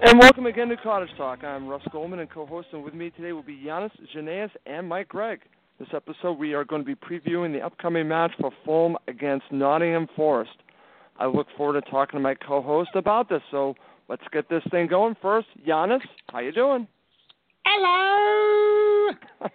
And welcome again to Cottage Talk. I'm Russ Goldman, and co-hosting with me today will be Giannis Janaeus and Mike Gregg. This episode, we are going to be previewing the upcoming match for Fulham against Nottingham Forest. I look forward to talking to my co-host about this, so let's get this thing going first. Giannis, how you doing? Hello!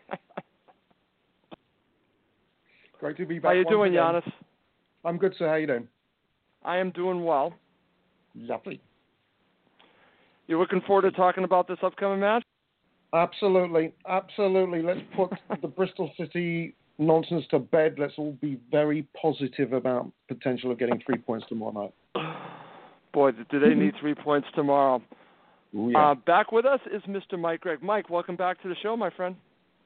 Great to be back. How you doing, again. Giannis? I'm good, sir. How you doing? I am doing well. Lovely. You looking forward to talking about this upcoming match? Absolutely. Let's put the Bristol City nonsense to bed. Let's all be very positive about potential of getting 3 points tomorrow night. Boy, do they need 3 points tomorrow. Ooh, yeah. Back with us is Mr. Mike Gregg. Mike, welcome back to the show, my friend.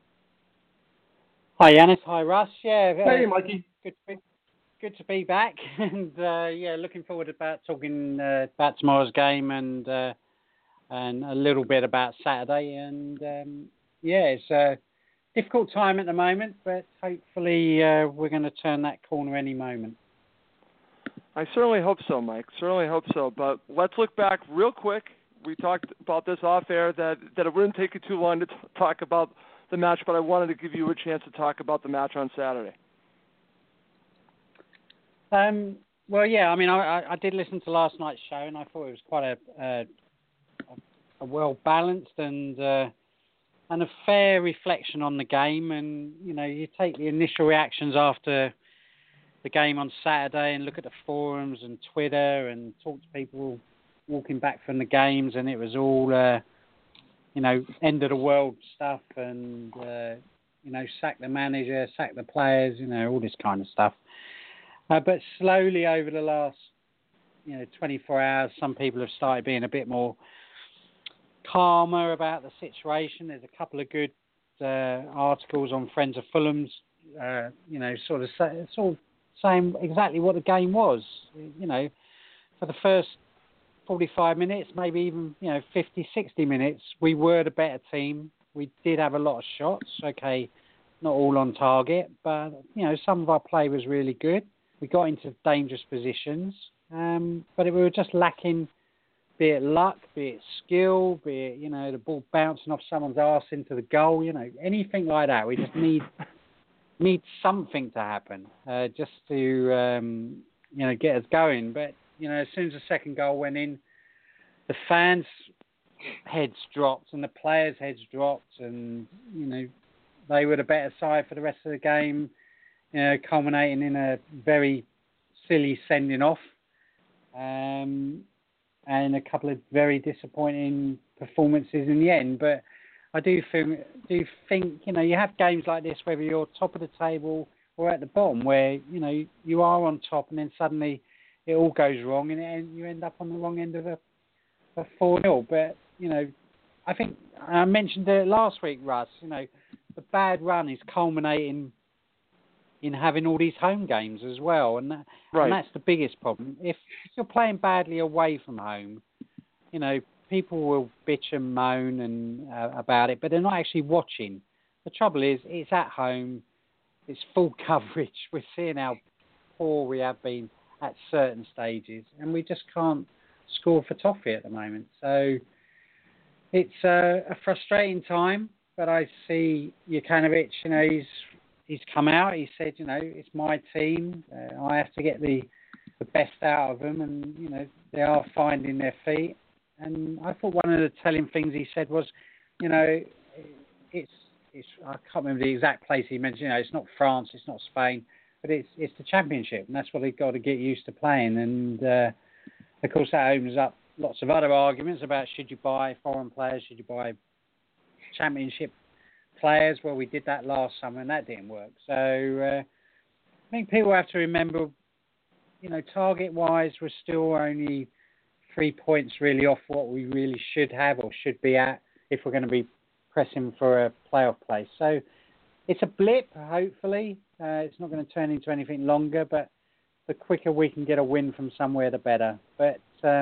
Hi, Giannis. Hi, Russ. Yeah. Hey, Mikey. Good to be back, and looking forward to talking about tomorrow's game and a little bit about Saturday. And it's a difficult time at the moment, but hopefully we're going to turn that corner any moment. I certainly hope so, Mike. Certainly hope so. But let's look back real quick. We talked about this off air that it wouldn't take you too long to talk about the match, but I wanted to give you a chance to talk about the match on Saturday. I did listen to last night's show, and I thought it was quite a well balanced and a fair reflection on the game. And you take the initial reactions after the game on Saturday and look at the forums and Twitter and talk to people walking back from the games, and it was all end of the world stuff and sack the manager, sack the players, all this kind of stuff. But slowly over the last, 24 hours, some people have started being a bit more calmer about the situation. There's a couple of good articles on Friends of Fulham's, sort of saying exactly what the game was. For the first 45 minutes, maybe even 50, 60 minutes, we were the better team. We did have a lot of shots. Okay, not all on target, but some of our play was really good. We got into dangerous positions, but we were just lacking, be it luck, be it skill, be it, the ball bouncing off someone's arse into the goal, anything like that. We just need something to happen just to, get us going. But, as soon as the second goal went in, the fans' heads dropped and the players' heads dropped, and, they were the better side for the rest of the game. Culminating in a very silly sending off, and a couple of very disappointing performances in the end. But I do think you have games like this, whether you're top of the table or at the bottom, where you are on top and then suddenly it all goes wrong and you end up on the wrong end of a 4-0. But I think I mentioned it last week, Russ. The bad run is culminating in having all these home games as well, and that's the biggest problem. If you're playing badly away from home, people will bitch and moan and about it, but they're not actually watching. The trouble is, it's at home, it's full coverage. We're seeing how poor we have been at certain stages, and we just can't score for toffee at the moment. So it's a frustrating time, but I see Jokanovic, he's come out, he said, it's my team. I have to get the best out of them, and, they are finding their feet. And I thought one of the telling things he said was, it's I can't remember the exact place he mentioned, it's not France, it's not Spain, but it's the Championship, and that's what they've got to get used to playing. And, of course, that opens up lots of other arguments about should you buy foreign players, should you buy Championship players. Well, we did that last summer and that didn't work. So I think people have to remember, target-wise, we're still only 3 points really off what we really should have or should be at if we're going to be pressing for a playoff place. So it's a blip, hopefully. It's not going to turn into anything longer, but the quicker we can get a win from somewhere, the better. But,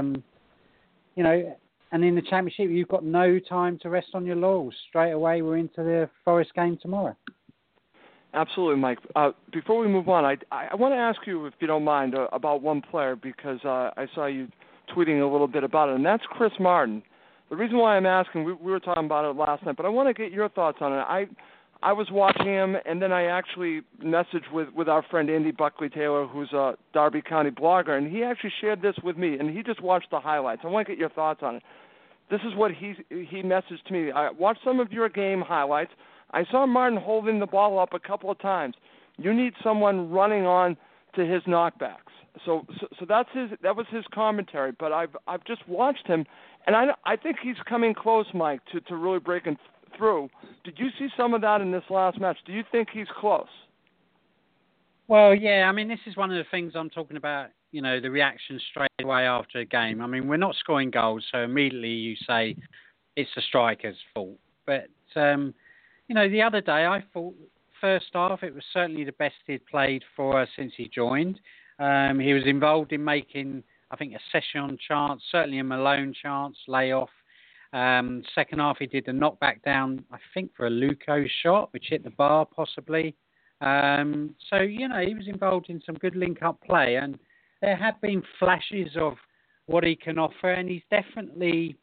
and in the Championship, you've got no time to rest on your laurels. Straight away, we're into the Forest game tomorrow. Absolutely, Mike. Before we move on, I want to ask you, if you don't mind, about one player, because I saw you tweeting a little bit about it, and that's Chris Martin. the reason why I'm asking, we were talking about it last night, but I want to get your thoughts on it. I was watching him, and then I actually messaged with our friend Andy Buckley Taylor, who's a Darby County blogger, and he actually shared this with me, and he just watched the highlights. I want to get your thoughts on it. This is what he messaged to me. I watched some of your game highlights. I saw Martin holding the ball up a couple of times. You need someone running on to his knockbacks. So that was his commentary. But I've just watched him, and I think he's coming close, Mike, to really breaking through. Did you see some of that in this last match? Do you think he's close? Well, yeah. I mean, this is one of the things I'm talking about. You know, the reaction straight away after a game. I mean, we're not scoring goals, so immediately you say it's the striker's fault. But you know, the other day I thought first half it was certainly the best he'd played for us since he joined. He was involved in making, I think, a Session chance, certainly a Malone chance, layoff. Second half he did a knockback down, I think, for a Luco shot, which hit the bar possibly. So, you know, he was involved in some good link-up play, and there have been flashes of what he can offer, and he's definitely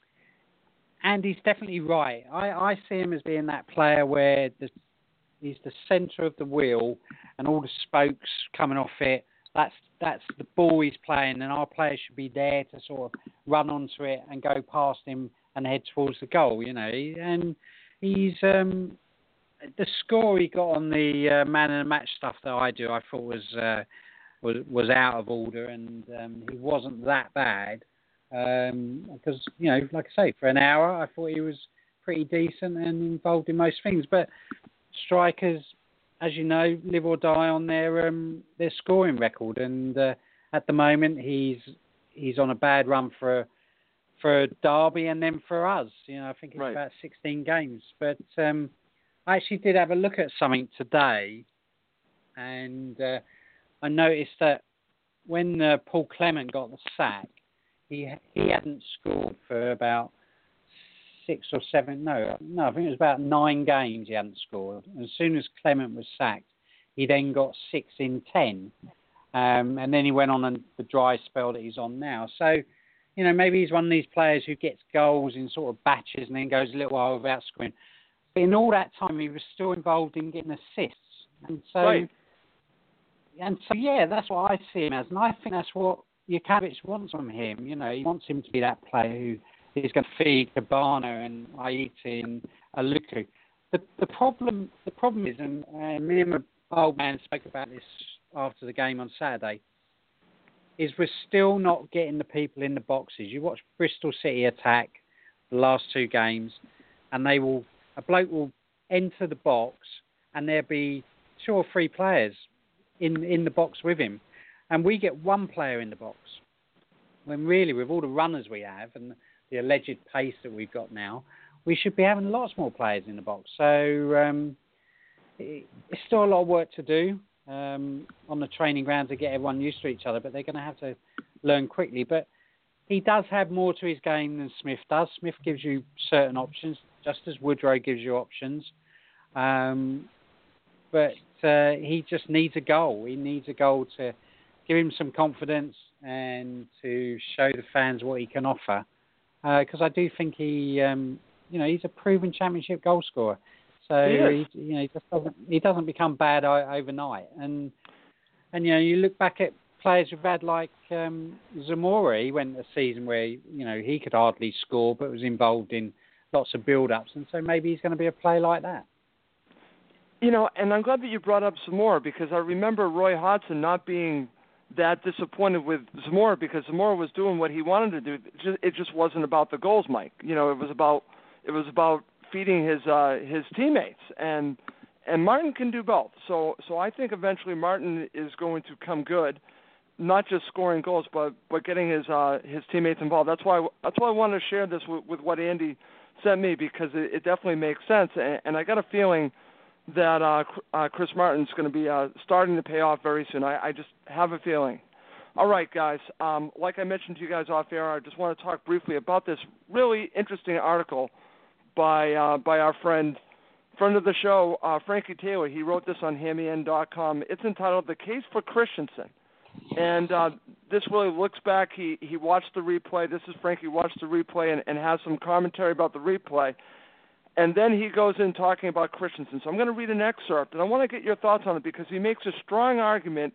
right. I see him as being that player where he's the centre of the wheel, and all the spokes coming off it. That's the ball he's playing, and our players should be there to sort of run onto it and go past him and head towards the goal, you know. And he's the score he got on the man of the match stuff that I do, I thought was out of order, and he wasn't that bad because, you know, like I say, for an hour I thought he was pretty decent and involved in most things. But strikers, as you know, live or die on their scoring record, and at the moment he's on a bad run for Derby and then for us. You know, I think it's right. About 16 games. But I actually did have a look at something today, and I noticed that when Paul Clement got the sack, he hadn't scored for about 6 or 7. No, I think it was about 9 games he hadn't scored. And as soon as Clement was sacked, he then got 6 in 10. And then he went on the dry spell that he's on now. So, you know, maybe he's one of these players who gets goals in sort of batches and then goes a little while without scoring. But in all that time, he was still involved in getting assists. And so, right. Yeah, that's what I see him as. And I think that's what Jurkovic wants from him. You know, he wants him to be that player who is going to feed Cabana and Aiti and Aluku. The problem is, and me and my old man spoke about this after the game on Saturday, is we're still not getting the people in the boxes. You watch Bristol City attack the last 2 games, and a bloke will enter the box, and there'll be 2 or 3 players in the box with him, and we get 1 player in the box. When really, with all the runners we have and the alleged pace that we've got now, we should be having lots more players in the box. So it's still a lot of work to do on the training ground to get everyone used to each other, but they're going to have to learn quickly. But he does have more to his game than Smith does. Smith gives you certain options, just as Woodrow gives you options. But he just needs a goal. He needs a goal to give him some confidence and to show the fans what he can offer. Because I do think he's a proven championship goal scorer. So he doesn't become bad overnight. And you know, you look back at players we've had like Zamora. He went a season where he could hardly score, but was involved in lots of build-ups. And so maybe he's going to be a player like that. You know, and I'm glad that you brought up Zamora, because I remember Roy Hodgson not being that disappointed with Zamora, because Zamora was doing what he wanted to do. It just wasn't about the goals, Mike. You know, it was about feeding his teammates, and Martin can do both. So I think eventually Martin is going to come good, not just scoring goals, but getting his teammates involved. That's why I wanted to share this with what Andy sent me, because it definitely makes sense, and I got a feeling that Chris Martin's going to be starting to pay off very soon. I just have a feeling. All right, guys. Like I mentioned to you guys off air, I just want to talk briefly about this really interesting article by our friend of the show, Frankie Taylor. He wrote this on HammyN.com. It's entitled "The Case for Christensen," and this really looks back. He watched the replay. This is Frankie watched the replay and has some commentary about the replay. And then he goes in talking about Christensen. So I'm going to read an excerpt, and I want to get your thoughts on it because he makes a strong argument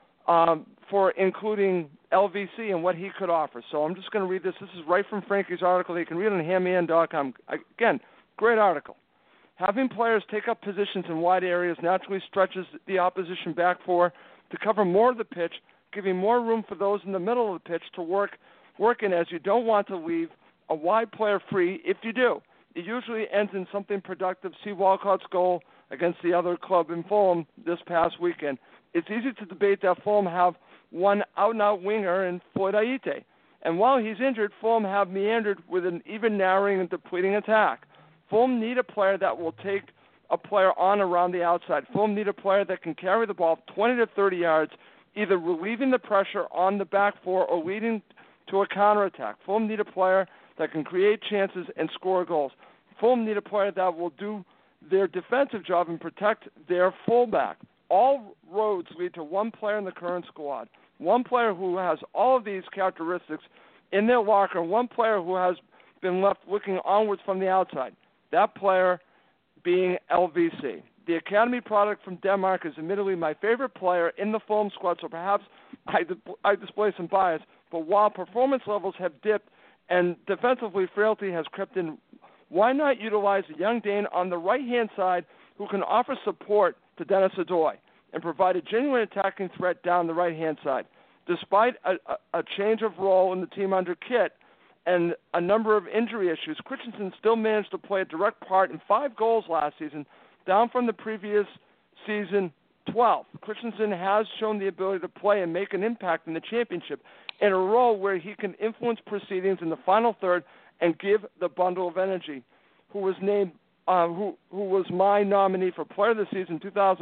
for including LVC and what he could offer. So I'm just going to read this. This is right from Frankie's article. You can read it on hamman.com. Again, great article. Having players take up positions in wide areas naturally stretches the opposition back four to cover more of the pitch, giving more room for those in the middle of the pitch to work in, as you don't want to leave a wide player free. If you do, it usually ends in something productive. See Walcott's goal against the other club in Fulham this past weekend. It's easy to debate that Fulham have one out-and-out winger in Floyd Aite. And while he's injured, Fulham have meandered with an even narrowing and depleting attack. Fulham need a player that will take a player on around the outside. Fulham need a player that can carry the ball 20 to 30 yards, either relieving the pressure on the back four or leading to a counterattack. Fulham need a player that can create chances and score goals. Fulham need a player that will do their defensive job and protect their fullback. All roads lead to one player in the current squad, one player who has all of these characteristics in their locker, one player who has been left looking onwards from the outside. That player being LVC. The academy product from Denmark is admittedly my favorite player in the Fulham squad, so perhaps I display some bias. But while performance levels have dipped and defensively frailty has crept in, why not utilize a young Dane on the right-hand side who can offer support to Dennis Adoy and provide a genuine attacking threat down the right-hand side? Despite a change of role in the team under Kit and a number of injury issues, Christensen still managed to play a direct part in 5 goals last season, down from the previous season 12. Christensen has shown the ability to play and make an impact in the championship in a role where he can influence proceedings in the final third and give the bundle of energy. Who was named, who was my nominee for Player of the Season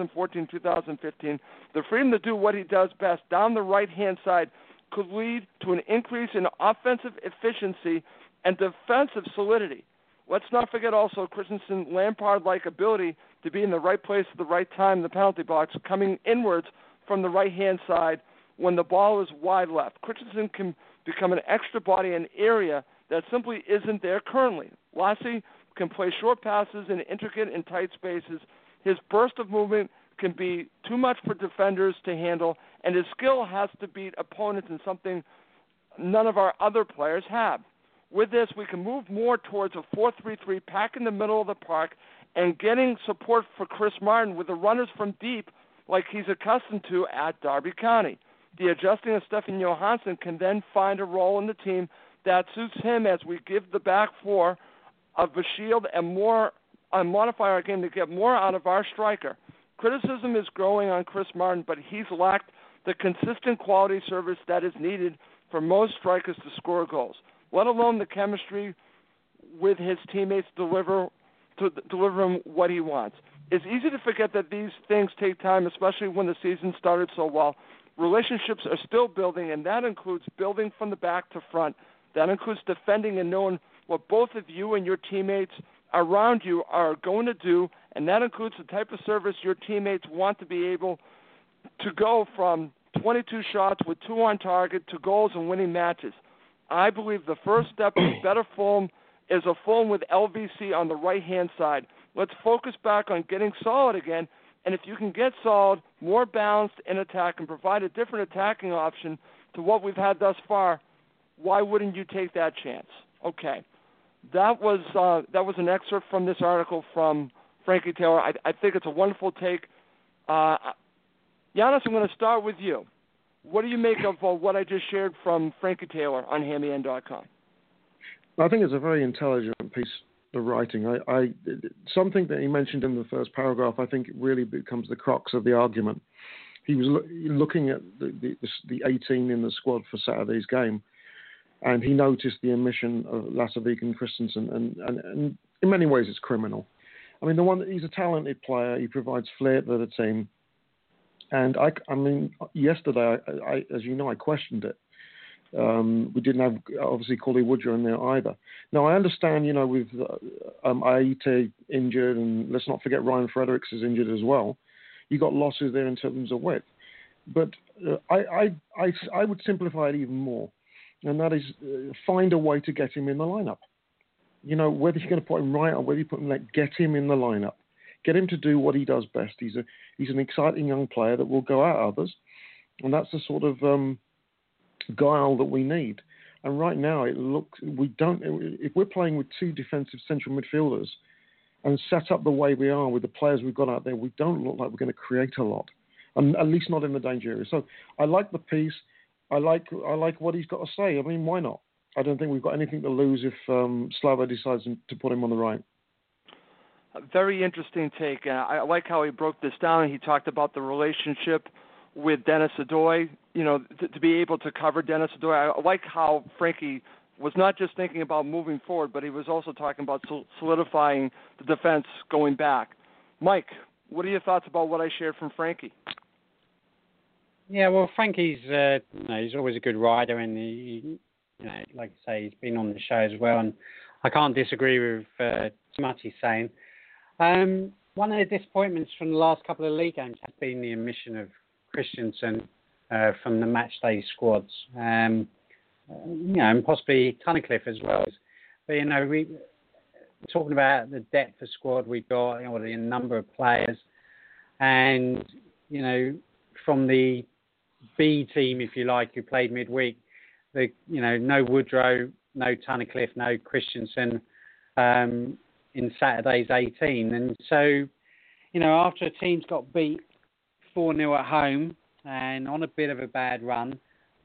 2014-2015. The freedom to do what he does best down the right-hand side could lead to an increase in offensive efficiency and defensive solidity. Let's not forget also Christensen's Lampard-like ability to be in the right place at the right time in the penalty box, coming inwards from the right-hand side when the ball is wide left. Christensen can become an extra body in an area that simply isn't there currently. Lassie can play short passes in intricate and tight spaces. His burst of movement can be too much for defenders to handle, and his skill has to beat opponents in something none of our other players have. With this, we can move more towards a 4-3-3, pack in the middle of the park, and getting support for Chris Martin with the runners from deep like he's accustomed to at Derby County. The adjusting of Stefan Johansson can then find a role in the team that suits him as we give the back four of a shield and modify our game to get more out of our striker. Criticism is growing on Chris Martin, but he's lacked the consistent quality service that is needed for most strikers to score goals, let alone the chemistry with his teammates to deliver him what he wants. It's easy to forget that these things take time, especially when the season started so well. Relationships are still building, and that includes building from the back to front. That includes defending and knowing what both of you and your teammates around you are going to do, and that includes the type of service your teammates want to be able to go from 22 shots with 2 on target to goals and winning matches. I believe the first step to better Fulham is a Fulham with LVC on the right-hand side. Let's focus back on getting solid again, and if you can get solid, more balanced in attack, and provide a different attacking option to what we've had thus far, why wouldn't you take that chance? Okay. That was an excerpt from this article from Frankie Taylor. I think it's a wonderful take. Giannis, I'm going to start with you. What do you make of what I just shared from Frankie Taylor on hamman.com? I think it's a very intelligent piece of writing. Something that he mentioned in the first paragraph, I think really becomes the crux of the argument. He was looking at the 18 in the squad for Saturday's game, and he noticed the omission of Lasavik and Christensen, and in many ways it's criminal. I mean, he's a talented player. He provides flair to the team. And I mean, yesterday, as you know, I questioned it. We didn't have, obviously, Cauley Woodrow in there either. Now, I understand, with Aite injured, and let's not forget Ryan Fredericks is injured as well. You got losses there in terms of width. But I would simplify it even more, and that is find a way to get him in the lineup. Whether you're going to put him right or whether you put him left, get him in the lineup. Get him to do what he does best. He's an exciting young player that will go out others, and that's the sort of guile that we need. And right now, if we're playing with two defensive central midfielders and set up the way we are with the players we've got out there, we don't look like we're going to create a lot, and at least not in the danger area. So I like the piece. I like what he's got to say. I mean, why not? I don't think we've got anything to lose if Slava decides to put him on the right. A very interesting take. I like how he broke this down. He talked about the relationship with Denis Odoi, to be able to cover Denis Odoi. I like how Frankie was not just thinking about moving forward, but he was also talking about solidifying the defense going back. Mike, what are your thoughts about what I shared from Frankie? Yeah, well, Frankie's he's always a good rider, and he, like I say, he's been on the show as well, and I can't disagree with too much he's saying. One of the disappointments from the last couple of league games has been the omission of Christensen from the matchday squads, and possibly Tunnicliffe as well. But we're talking about the depth of squad we've got, the number of players, and from the B team, if you like, who played midweek, no Woodrow, no Tunnicliffe, no Christensen in Saturday's 18. And so, after a team's got beat 4-0 at home and on a bit of a bad run,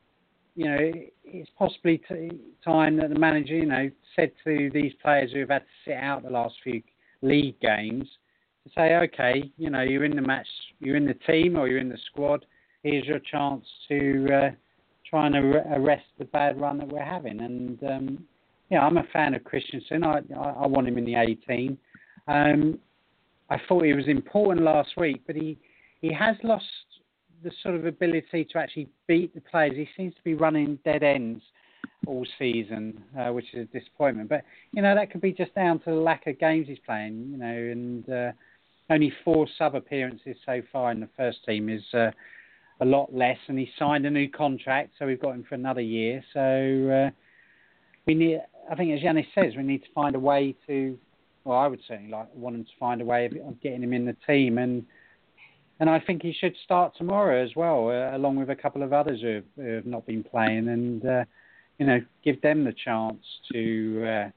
it's possibly time that the manager, said to these players who have had to sit out the last few league games to say, okay, you're in the match, you're in the team or you're in the squad. Here's your chance to try and arrest the bad run that we're having. And, I'm a fan of Christensen. I want him in the 18. I thought he was important last week, but he has lost the sort of ability to actually beat the players. He seems to be running dead ends all season, which is a disappointment. But, that could be just down to the lack of games he's playing, and only 4 sub-appearances so far in the first team is a lot less, and he signed a new contract, so we've got him for another year. So we need, I think, as Yanis says, we need to find a way to, well, I would certainly want him to find a way of getting him in the team, and I think he should start tomorrow as well, along with a couple of others who have not been playing, and give them the chance to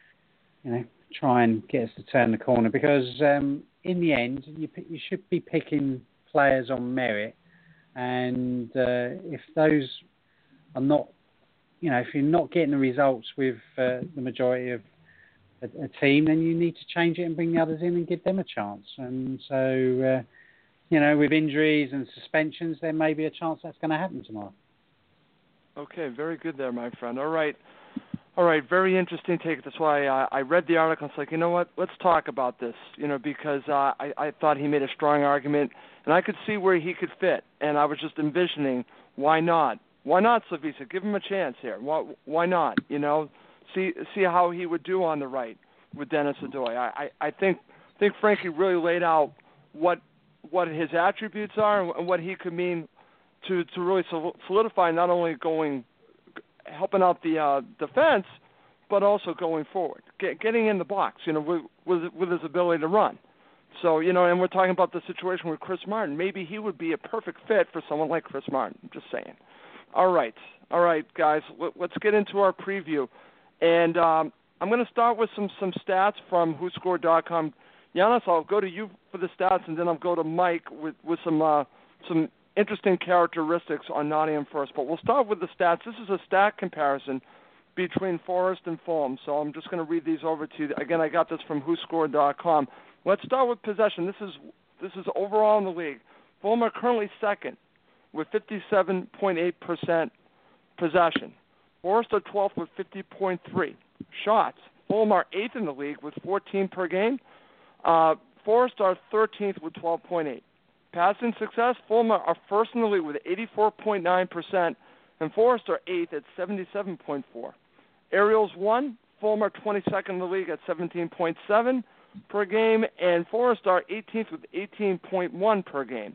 try and get us to turn the corner, because in the end you should be picking players on merit. And if those are not, if you're not getting the results with the majority of a team, then you need to change it and bring the others in and give them a chance. And so, with injuries and suspensions, there may be a chance that's going to happen tomorrow. Okay, very good there, my friend. All right, very interesting take. That's why I read the article. It's like, you know what, let's talk about this, because I thought he made a strong argument, and I could see where he could fit. And I was just envisioning, why not? Why not, Slavisa? Give him a chance here. Why not? See how he would do on the right with Denis Odoi. I think Frankie really laid out what his attributes are and what he could mean to really solidify not only helping out the defense, but also going forward, getting in the box, with his ability to run. So, and we're talking about the situation with Chris Martin. Maybe he would be a perfect fit for someone like Chris Martin. I'm just saying. All right, guys, let's get into our preview. And I'm going to start with some stats from WhoScored.com. Yanis, I'll go to you for the stats, and then I'll go to Mike with some interesting characteristics on Nottingham Forest. But we'll start with the stats. This is a stat comparison between Forest and Fulham. So I'm just going to read these over to you. Again, I got this from WhoScored.com. Let's start with possession. This is overall in the league. Fulham are currently second with 57.8% possession. Forest are 12th with 50.3 shots. Fulham are 8th in the league with 14 per game. Forest are 13th with 12.8. Passing success, Fulham are first in the league with 84.9%, and Forest are 8th at 77.4. Aerials won, Fulham are 22nd in the league at 17.7 per game, and Forest are 18th with 18.1 per game.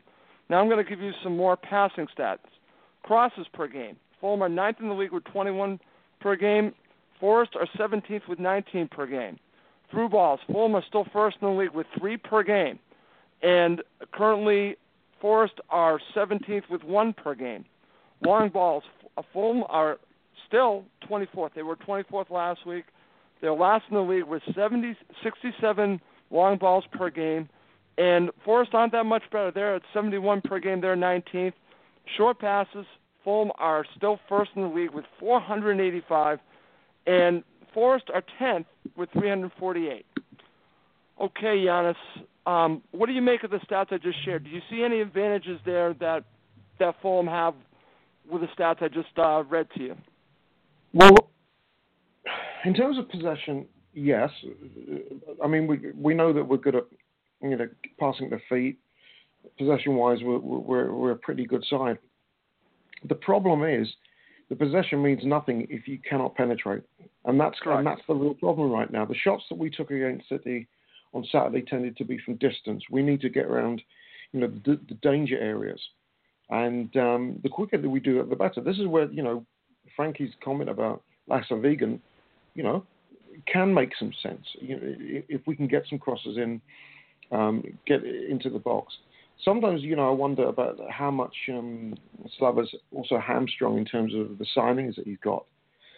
Now I'm going to give you some more passing stats. Crosses per game. Fulham are 9th in the league with 21 per game. Forest are 17th with 19 per game. Through balls, Fulham are still first in the league with 3 per game. And currently, Forest are 17th with 1 per game. Long balls, Fulham are still 24th. They were 24th last week. They're last in the league with 67 long balls per game. And Forest aren't that much better. They're at 71 per game. They're 19th. Short passes, Fulham are still first in the league with 485. And Forest are 10th with 348. Okay, Giannis, what do you make of the stats I just shared? Do you see any advantages there that Fulham have with the stats I just read to you? Well, in terms of possession, yes. I mean, we know that we're good at passing the feet. Possession-wise, we're a pretty good side. The problem is the possession means nothing if you cannot penetrate, and that's the real problem right now. The shots that we took against City on Saturday tended to be from distance. We need to get around, the danger areas, and the quicker that we do it, the better. This is where Frankie's comment about Lasse Vigen, can make some sense. If we can get some crosses in, get into the box. Sometimes, I wonder about how much Slava's also hamstrung in terms of the signings that he's got.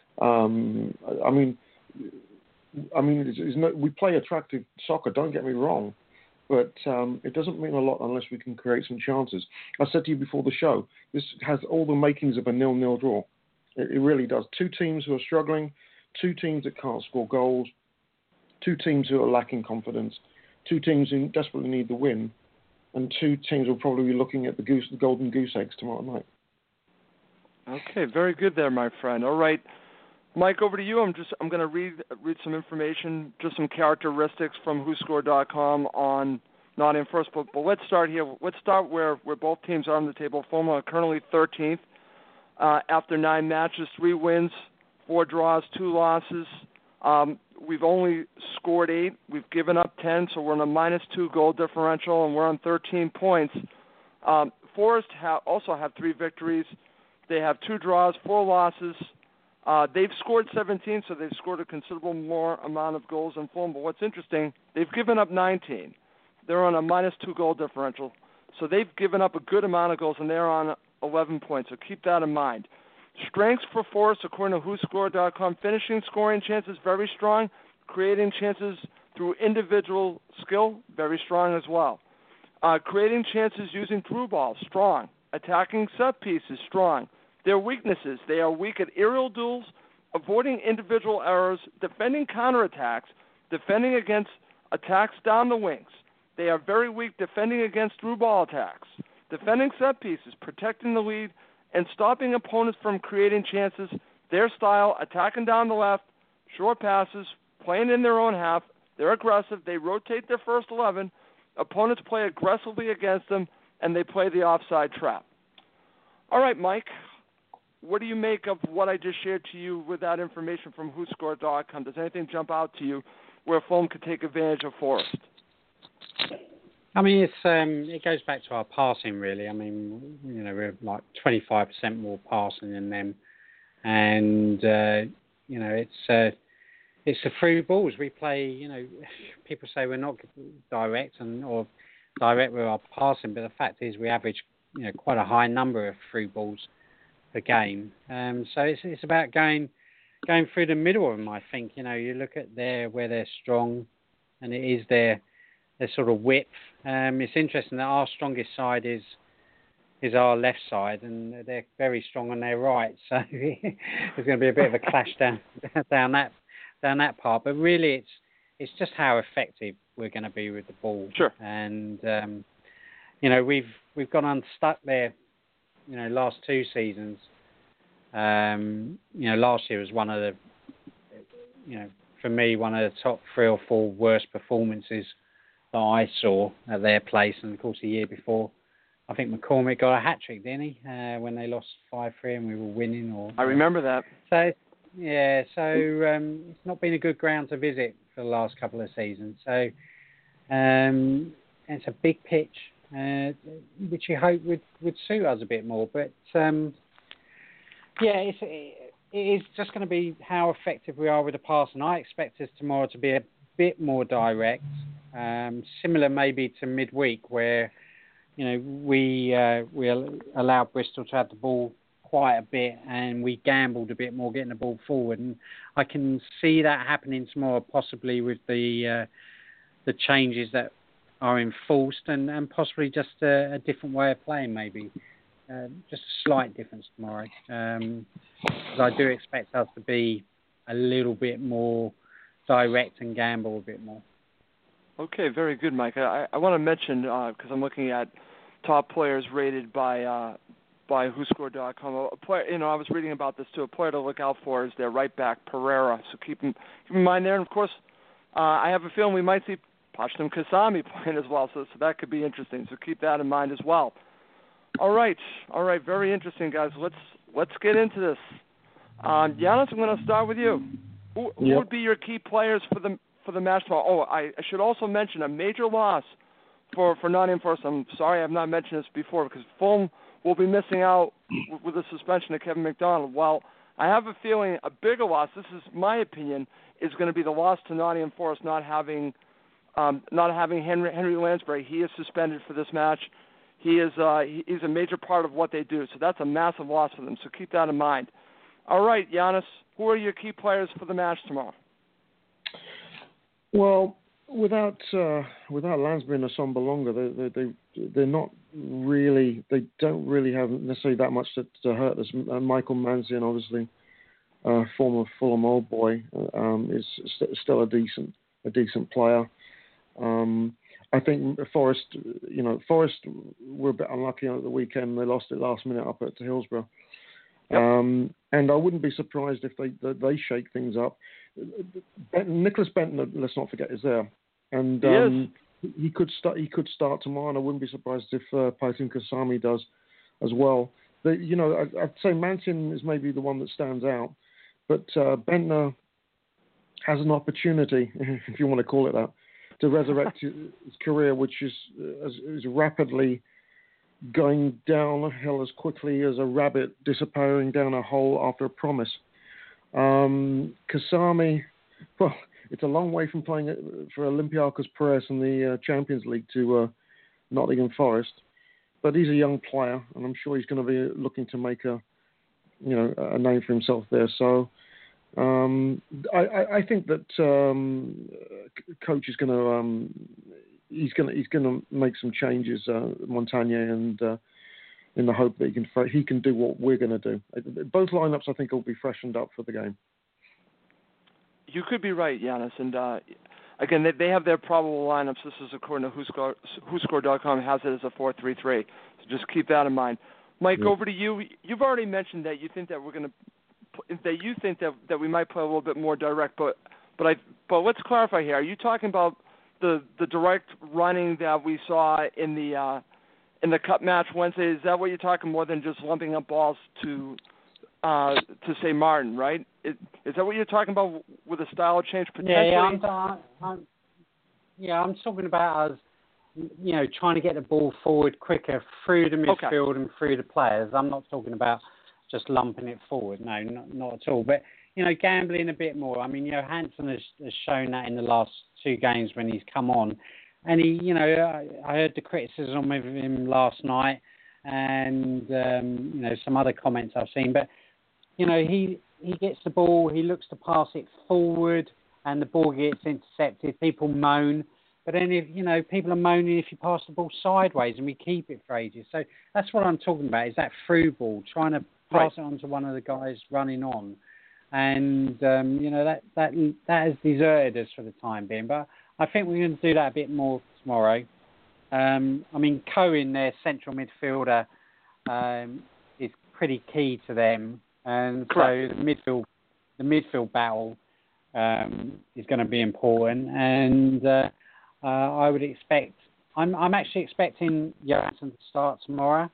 We play attractive soccer, don't get me wrong, but it doesn't mean a lot unless we can create some chances. I said to you before the show, this has all the makings of a 0-0 draw. It really does. 2 teams who are struggling, 2 teams that can't score goals, 2 teams who are lacking confidence, 2 teams who desperately need the win, and 2 teams will probably be looking at the golden goose eggs tomorrow night. Okay, very good there, my friend. All right, Mike, over to you. I'm going to read some information, just some characteristics from WhoScored.com on Nottingham Forest. But let's start here. Let's start where both teams are on the table. Fulham are currently 13th after 9 matches, 3 wins, 4 draws, 2 losses. We've only scored 8. We've given up 10, so we're on a -2 goal differential, and we're on 13 points. Forest also have 3 victories. They have 2 draws, 4 losses. They've scored 17, so they've scored a considerable more amount of goals than Fulham. But what's interesting, they've given up 19. They're on a -2 goal differential, so they've given up a good amount of goals, and they're on 11 points. So keep that in mind. Strengths for Forest, according to WhoScored.com, finishing scoring chances, very strong. Creating chances through individual skill, very strong as well. Creating chances using through balls, strong. Attacking set pieces, strong. Their weaknesses, they are weak at aerial duels, avoiding individual errors, defending counterattacks, defending against attacks down the wings. They are very weak defending against through ball attacks, defending set pieces, protecting the lead, and stopping opponents from creating chances. Their style, attacking down the left, short passes, playing in their own half. They're aggressive. They rotate their first 11. Opponents play aggressively against them, and they play the offside trap. All right, Mike, what do you make of what I just shared to you with that information from WhoScored.com? Does anything jump out to you where Fulham could take advantage of Forest? I mean, it goes back to our passing, really. I mean, we're like 25% more passing than them, and it's the through balls we play. People say we're not direct or direct with our passing, but the fact is we average quite a high number of through balls per game. So it's about going through the middle of them. I think you look at where they're strong, and it is their sort of width. It's interesting that our strongest side is our left side, and they're very strong on their right. So there's going to be a bit of a clash down that part. But really, it's just how effective we're going to be with the ball. Sure. And we've gone unstuck there. Last 2 seasons. Last year was one of the, for me, one of the top 3 or 4 worst performances that I saw at their place. And of course, the year before, I think McCormick got a hat-trick, didn't he? When they lost 5-3 and we were winning. I remember that. So it's not been a good ground to visit for the last couple of seasons. So it's a big pitch which you hope would suit us a bit more. But it is just going to be how effective we are with the pass, and I expect us tomorrow to be a bit more direct, similar maybe to midweek where we allowed Bristol to have the ball quite a bit and we gambled a bit more getting the ball forward, and I can see that happening tomorrow, possibly with the changes that are enforced and possibly just a different way of playing, maybe just a slight difference tomorrow, because I do expect us to be a little bit more direct and gamble a bit more. Okay, very good, Mike. I want to mention, because I'm looking at top players rated by WhoScored.com. A player, I was reading about this too. A player to look out for is their right back, Pereira. So keep in mind there. And of course, I have a feeling we might see Pashtum Kasami playing as well. So that could be interesting. So keep that in mind as well. All right. Very interesting, guys. Let's get into this. Giannis, I'm going to start with you. Who would be your key players for the match tomorrow? Oh, I should also mention a major loss for Nottingham Forest. I'm sorry I've not mentioned this before, because Fulham will be missing out with the suspension of Kevin McDonald. Well, I have a feeling a bigger loss, this is my opinion, is going to be the loss to Nottingham Forest not having Henry Lansbury. He is suspended for this match. He's a major part of what they do, so that's a massive loss for them. So keep that in mind. All right, Giannis, who are your key players for the match tomorrow? Well, without Lansbury and Assombalonga, they're not really. They don't really have necessarily that much to hurt us. Michael Manzian, obviously, former Fulham Old Boy, is still a decent player. I think Forest were a bit unlucky at the weekend. They lost it last minute up at Hillsborough. Yep. And I wouldn't be surprised if they shake things up. Nicholas Bentner, let's not forget, is there, and he could start tomorrow. And I wouldn't be surprised if Pashtum Kasami does as well. I'd say Manson is maybe the one that stands out, but Bentner has an opportunity, if you want to call it that, to resurrect his career, which is rapidly going downhill as quickly as a rabbit disappearing down a hole after a promise. Kasami, well, it's a long way from playing for Olympiacos Piraeus in the Champions League to Nottingham Forest, but he's a young player, and I'm sure he's going to be looking to make a name for himself there. So I think that coach is going to he's going to make some changes, Montagne, and in the hope that he can do what we're going to do. Both lineups, I think, will be freshened up for the game. You could be right, Giannis. And again, they have their probable lineups. This is according to WhoScored.com, has it as a 4-3-3. So just keep that in mind. Mike, over to you. You've already mentioned that you think that that we might play a little bit more direct, but let's clarify here. Are you talking about the direct running that we saw in the cup match Wednesday? Is that what you're talking, more than just lumping up balls to say Martin, right? Is that what you're talking about with a style change potentially? I'm talking about us, trying to get the ball forward quicker through the midfield and through the players. I'm not talking about just lumping it forward. No, not at all. But, gambling a bit more. I mean, Johansson has shown that in the last two games when he's come on. And he, I heard the criticism of him last night and, some other comments I've seen. But, he gets the ball, he looks to pass it forward and the ball gets intercepted. People moan. But then, people are moaning if you pass the ball sideways and we keep it for ages. So that's what I'm talking about, is that through ball, trying to pass it on to one of the guys running on. And, that has deserted us for the time being. But I think we're going to do that a bit more tomorrow. Cohen, their central midfielder, is pretty key to them. And correct. So the midfield battle is going to be important. And I would expect, I'm actually expecting Johansson to start tomorrow.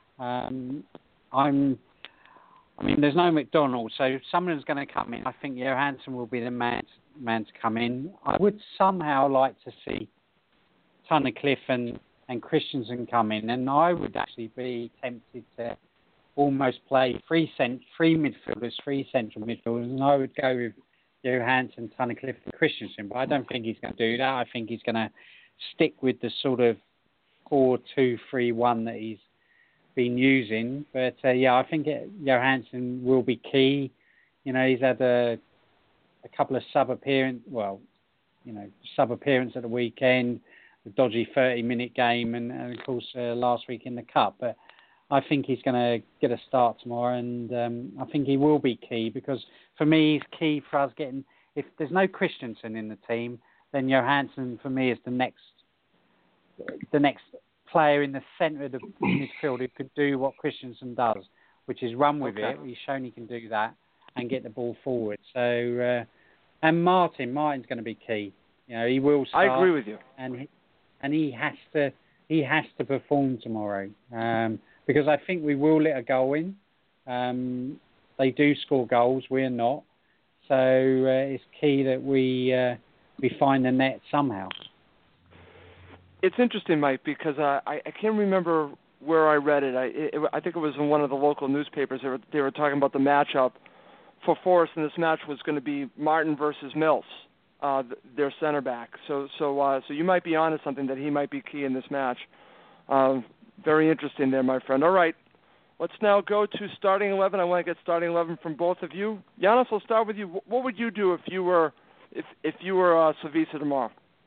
There's no McDonald, so someone's going to come in. I think Johansson will be the man to come in. I would somehow like to see Tunnicliffe and and Christensen come in, and I would actually be tempted to almost play three midfielders, three central midfielders, and I would go with Johansson, Tunnicliffe and Christensen, but I don't think he's going to do that. I think he's going to stick with the sort of 4-2-3-1 that he's been using. But I think Johansson will be key. You know, he's had a couple of sub appearances at the weekend, the dodgy 30-minute game, and of course last week in the cup. But I think he's going to get a start tomorrow, and I think he will be key, because for me he's key for us getting. If there's no Christensen in the team, then Johansson for me is the next player in the centre of the midfield who could do what Christensen does, which is run with it. He's shown he can do that and get the ball forward. So, and Martin's going to be key. You know, he will start. I agree with you. And he has to perform tomorrow, because I think we will let a goal in. They do score goals. We're not. So it's key that we find the net somehow. It's interesting, Mike, because I can't remember where I read it. I think it was in one of the local newspapers. They were talking about the matchup for Forest, and this match was going to be Martin versus Mills, their center back. So you might be onto something, that he might be key in this match. Very interesting there, my friend. All right, let's now go to starting 11. I want to get starting 11 from both of you. Giannis, I'll start with you. What would you do if you were Slavisa tomorrow?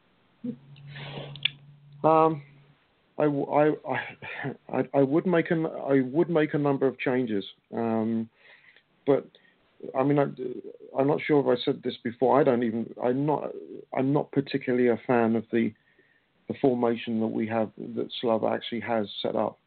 I would make a number of changes, but I mean, I'm not sure if I said this before. I'm not particularly a fan of the formation that we have, that Slava actually has set up.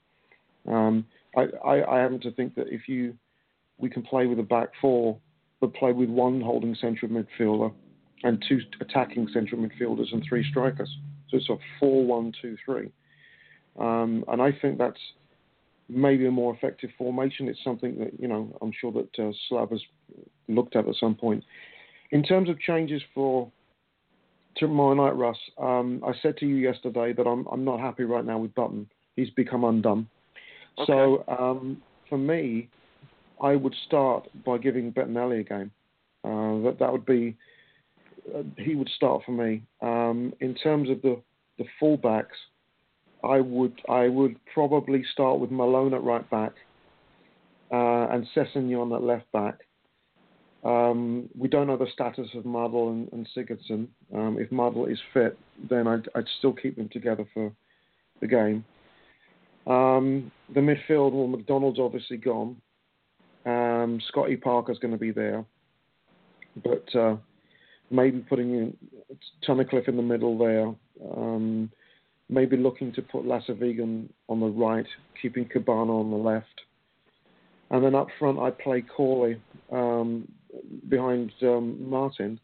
I happen to think that we can play with a back four, but play with one holding central midfielder and two attacking central midfielders and three strikers. So it's a 4-1-2-3. And I think that's maybe a more effective formation. It's something that, I'm sure that Slav has looked at some point. In terms of changes for tomorrow night, Russ, I said to you yesterday that I'm not happy right now with Button. He's become undone. Okay. So for me, I would start by giving Bettinelli a game. That would be, he would start for me. In terms of the fullbacks, I would probably start with Malone at right back and Sessegnon at left back. We don't know the status of Muddle and Sigurdsson. If Muddle is fit, then I'd still keep them together for the game. The midfield, well, McDonald's obviously gone. Scotty Parker's going to be there. But maybe putting in Tunnicliffe in the middle there. Maybe looking to put Lassevegan on the right, keeping Cabana on the left. And then up front, I play Corley behind Martin,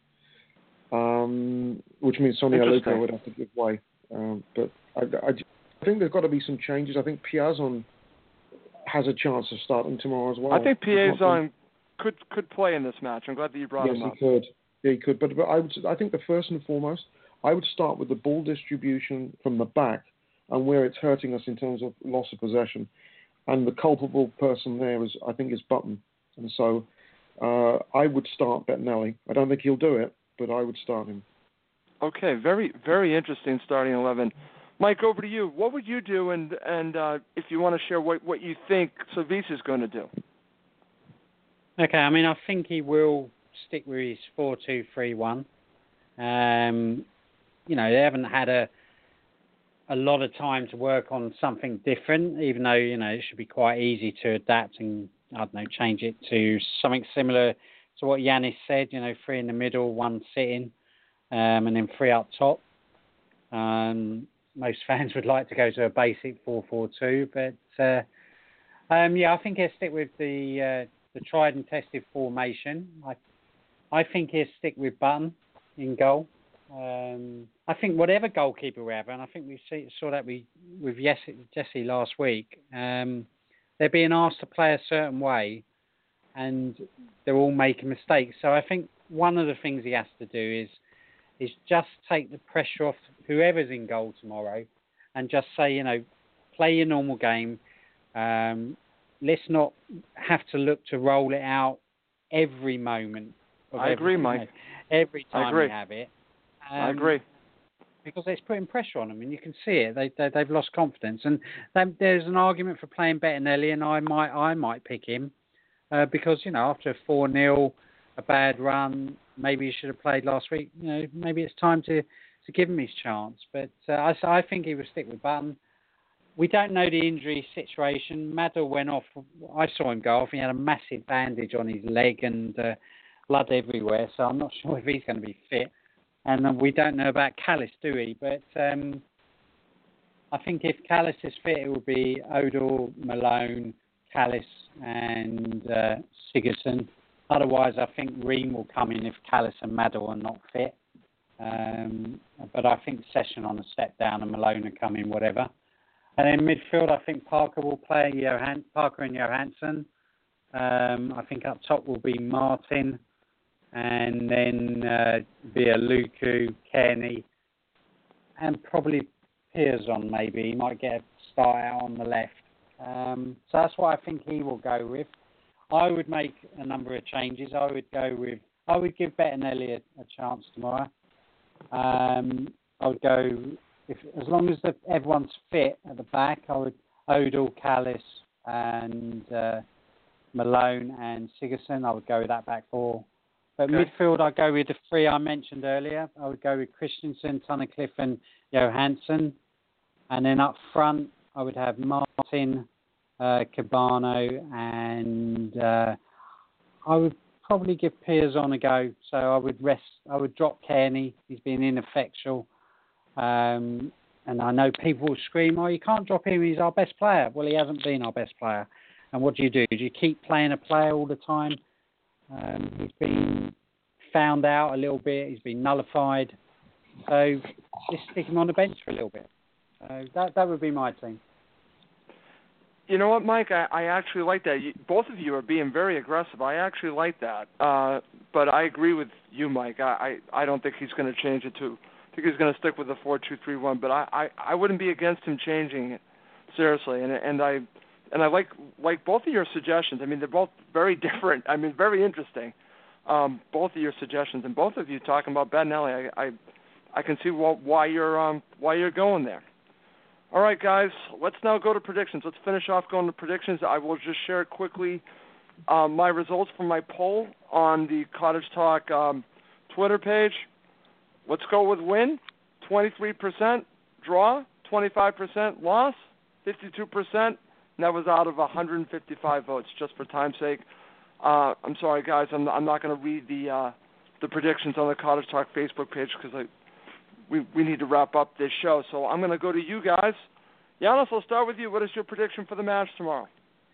which means Sonny Aluko would have to give way. But I think there's got to be some changes. I think Piazon has a chance of starting tomorrow as well. I think Piazon could play in this match. I'm glad that you brought him up. Yes, he could. Yeah, he could. But I think the first and foremost, I would start with the ball distribution from the back and where it's hurting us in terms of loss of possession. And the culpable person there is Button. And so I would start Bettinelli. I don't think he'll do it, but I would start him. Okay, very, very interesting starting 11. Mike, over to you. What would you do, and if you want to share what you think Slavisa is going to do? Okay, I mean, I think he will stick with his 4-2-3-1. They haven't had a lot of time to work on something different, even though, it should be quite easy to adapt and, change it to something similar to what Yanis said, three in the middle, one sitting, and then three up top. Most fans would like to go to a basic 4-4-2, but I think he'll stick with the tried and tested formation. I think he'll stick with Button in goal. I think whatever goalkeeper we have, and I think we saw that with Jesse last week, they're being asked to play a certain way, and they're all making mistakes. So I think one of the things he has to do is just take the pressure off whoever's in goal tomorrow, and just say, play your normal game. Let's not have to look to roll it out every moment. I agree, Mike. Every time we have it. I agree. Because it's putting pressure on them, and you can see it. They've lost confidence, and there's an argument for playing Bettinelli, and I might pick him because after a 4-0, a bad run, maybe he should have played last week. Maybe it's time to give him his chance. But I think he will stick with Button. We don't know the injury situation. Madel went off. I saw him go off. He had a massive bandage on his leg and blood everywhere. So I'm not sure if he's going to be fit. And we don't know about Callis, do we? But I think if Callis is fit, it will be Odell, Malone, Callis, and Sigurdsson. Otherwise, I think Ream will come in if Callis and Madel are not fit. But I think Session on a step down and Malone will come in, whatever. And in midfield, I think Parker will play Parker and Johansson. I think up top will be Martin. And then via Luku, Kearney, and probably Pearson maybe. He might get a start out on the left. So that's what I think he will go with. I would make a number of changes. I would give Bettinelli a chance tomorrow. I would go, as long as everyone's fit at the back, I would Odell, Callis, and Malone and Sigurdsson. I would go with that back four. But midfield, I'd go with the three I mentioned earlier. I would go with Christensen, Tunnicliffe, and Johansson. And then up front, I would have Martin, Cabano, and I would probably give Pearson a go. So I would drop Kearney. He's been ineffectual. And I know people will scream, you can't drop him, he's our best player. Well, he hasn't been our best player. And what do? Do you keep playing a player all the time? He's been found out a little bit. He's been nullified. So just stick him on the bench for a little bit. That would be my team. You know what, Mike? I actually like that. Both of you are being very aggressive. I actually like that. But I agree with you, Mike. I don't think he's going to change it to. I think he's going to stick with the 4-2-3-1. But I wouldn't be against him changing it, seriously. And I like both of your suggestions. I mean, they're both very different. I mean, very interesting. Both of your suggestions, and both of you talking about Bettinelli. I can see why you're going there. All right, guys, let's now go to predictions. Let's finish off going to predictions. I will just share quickly my results from my poll on the Cottage Talk Twitter page. Let's go with win, 23%, draw, 25%, loss, 52%. And that was out of 155 votes, just for time's sake. I'm sorry, guys. I'm not going to read the predictions on the Cottage Talk Facebook page because we need to wrap up this show. So I'm going to go to you guys. Giannis, I'll start with you. What is your prediction for the match tomorrow?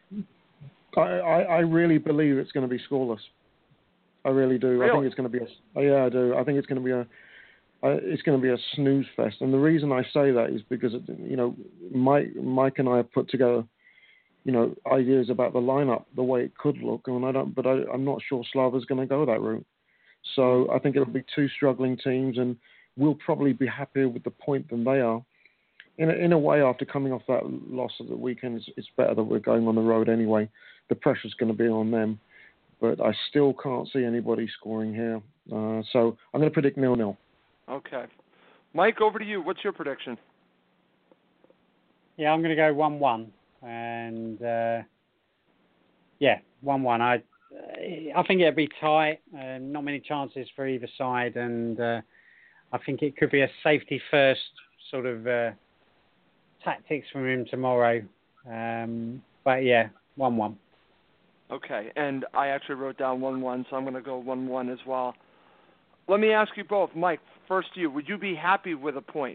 I really believe it's going to be scoreless. I really do. Really? I think it's going to be I do. I think it's going to be a snooze fest. And the reason I say that is because Mike and I have put together ideas about the lineup, the way it could look, and I'm not sure Slava's going to go that route. So I think it'll be two struggling teams, and we'll probably be happier with the point than they are. In a way, after coming off that loss of the weekend, it's better that we're going on the road anyway. The pressure's going to be on them, but I still can't see anybody scoring here. So I'm going to predict 0-0. Okay. Mike, over to you. What's your prediction? Yeah, I'm going to go 1-1. And, 1-1. I think it'll be tight. Not many chances for either side. And I think it could be a safety-first sort of tactics from him tomorrow. But, 1-1. Okay, and I actually wrote down 1-1, so I'm going to go 1-1 as well. Let me ask you both. Mike, first you. Would you be happy with a point?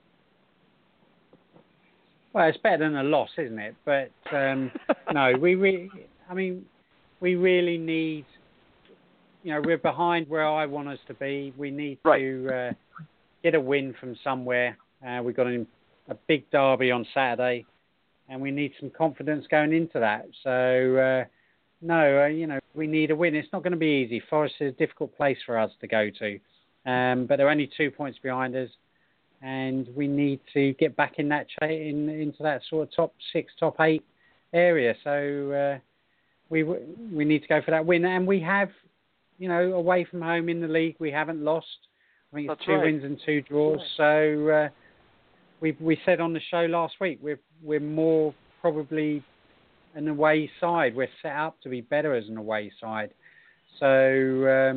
Well, it's better than a loss, isn't it? But no, we really need. We're behind where I want us to be. We need to get a win from somewhere. We've got a big derby on Saturday, and we need some confidence going into that. So we need a win. It's not going to be easy. Forest is a difficult place for us to go to, but they're only 2 points behind us. and we need to get back in that into that sort of top 6, top 8 area. So we need to go for that win, and we have, away from home in the league, we haven't lost. I think it's 2 wins and 2 draws. So we said on the show last week we're more probably an away side. We're set up to be better as an away side. So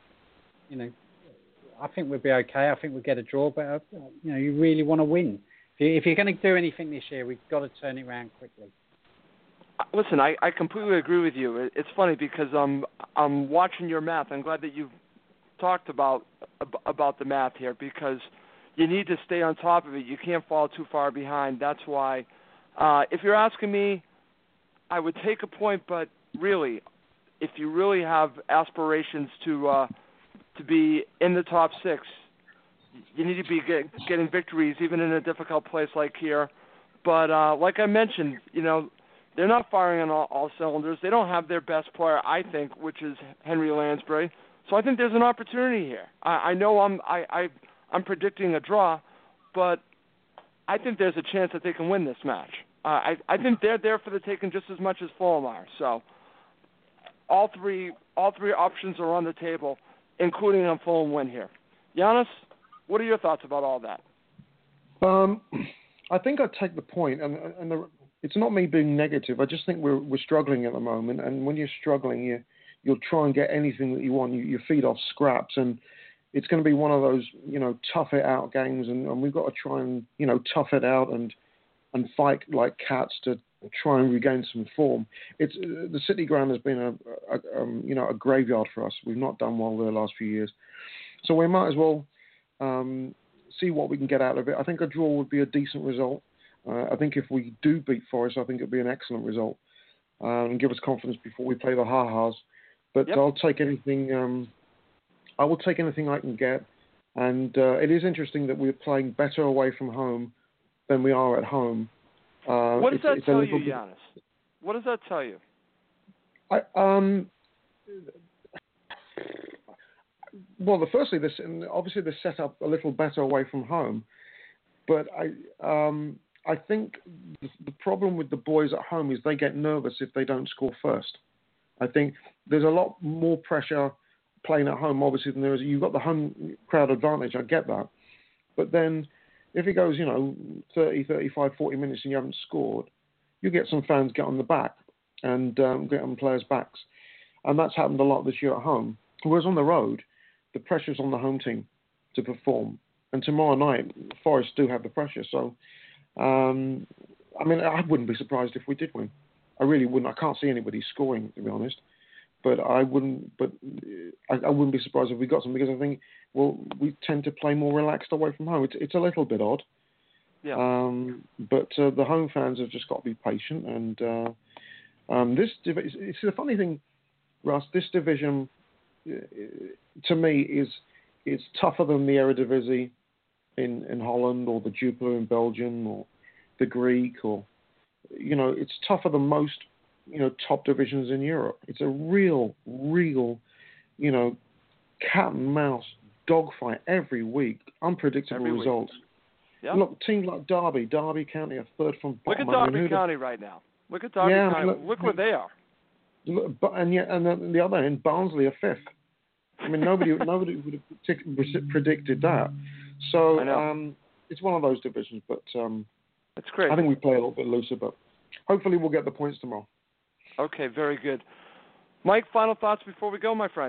I think we'll be okay. I think we'll get a draw, but you really want to win. If you're going to do anything this year, we've got to turn it around quickly. Listen, I completely agree with you. It's funny because I'm watching your math. I'm glad that you've talked about the math here, because you need to stay on top of it. You can't fall too far behind. That's why, if you're asking me, I would take a point, but really, if you really have aspirations to be in the top 6, you need to be getting victories, even in a difficult place like here. But like I mentioned, they're not firing on all cylinders. They don't have their best player, I think, which is Henry Lansbury. So I think there's an opportunity here. I know I'm predicting a draw, but I think there's a chance that they can win this match. I think they're there for the taking just as much as Fulham are. So all three options are on the table, including a Fulham win here. Giannis, what are your thoughts about all that? I think I take the point, and it's not me being negative. I just think we're struggling at the moment, and when you're struggling, you'll try and get anything that you want. You feed off scraps, and it's going to be one of those, tough it out games, and we've got to try and, tough it out and fight like cats to try and regain some form. The City Ground has been a graveyard for us. We've not done well the last few years, so we might as well see what we can get out of it. I think a draw would be a decent result. I think if we do beat Forest, I think it'd be an excellent result and give us confidence before we play the ha-has. But yep. I'll take anything. I will take anything I can get. And it is interesting that we're playing better away from home than we are at home. What does that tell you, Giannis? What does that tell you? Well, firstly, obviously they're set up a little better away from home, but I think the problem with the boys at home is they get nervous if they don't score first. I think there's a lot more pressure playing at home, obviously, than there is. You've got the home crowd advantage, I get that. But then if it goes, 30, 35, 40 minutes and you haven't scored, you get some fans get on the back and get on players' backs. And that's happened a lot this year at home. Whereas on the road, the pressure's on the home team to perform. And tomorrow night, Forest do have the pressure. So, I wouldn't be surprised if we did win. I really wouldn't. I can't see anybody scoring, to be honest. But I wouldn't be surprised if we got some, because I think, we tend to play more relaxed away from home. It's a little bit odd. Yeah. But the home fans have just got to be patient. And it's the funny thing, Russ, this division, to me, is tougher than the Eredivisie in Holland, or the Jupiler in Belgium, or the Greek, or, it's tougher than most, top divisions in Europe. It's a real, cat and mouse dogfight every week, unpredictable results. Yep. Look, teams like Derby County are third from bottom. Look at Derby County right now. Look at Derby County. Look where they are. And then the other end, Barnsley are fifth. I mean, nobody would have predicted that. So it's one of those divisions, but it's great. I think we play a little bit looser, but hopefully we'll get the points tomorrow. Okay, very good. Mike, final thoughts before we go, my friend?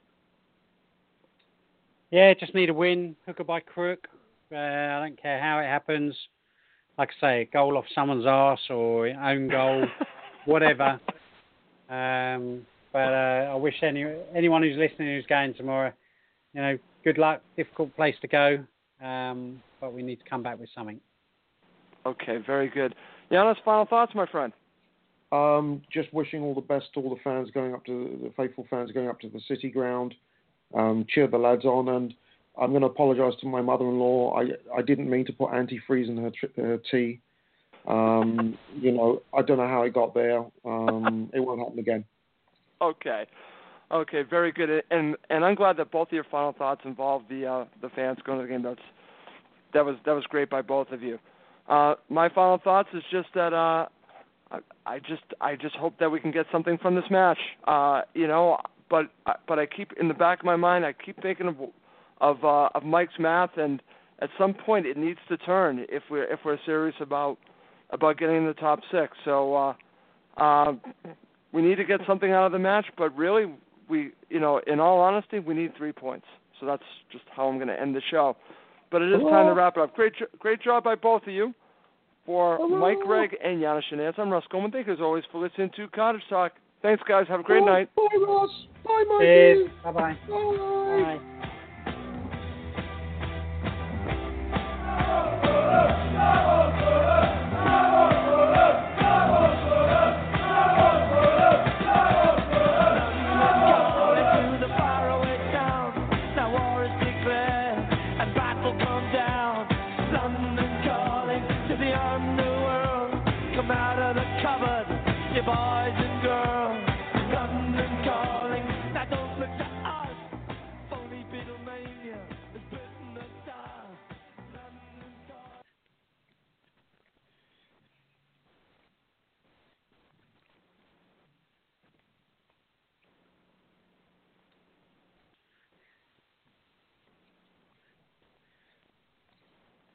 Yeah, just need a win, hook or by crook. I don't care how it happens. Like I say, goal off someone's arse or own goal, whatever. But I wish anyone who's listening who's going tomorrow, good luck. Difficult place to go, but we need to come back with something. Okay, very good. Giannis, final thoughts, my friend? Just wishing all the best to all the fans the faithful fans going up to the City Ground. Cheer the lads on, and I'm going to apologise to my mother-in-law. I didn't mean to put antifreeze in her tea. I don't know how it got there. It won't happen again. Okay, very good. And I'm glad that both of your final thoughts involve the fans going to the game. that was great by both of you. My final thoughts is just that I just hope that we can get something from this match. But I keep in the back of my mind, I keep thinking of Mike's math, and at some point it needs to turn if we're serious about getting in the top 6. So we need to get something out of the match, but really in all honesty, we need 3 points. So that's just how I'm going to end the show. But it is time to wrap it up. Great job by both of you. For Mike Gregg and Giannis Shenanez, I'm Russ Goldman. Thank you as always for listening to Cottage Talk. Thanks, guys. Have a great night. Bye, Ross. Bye, Mikey. Cheers. Bye-bye. Bye. Bye.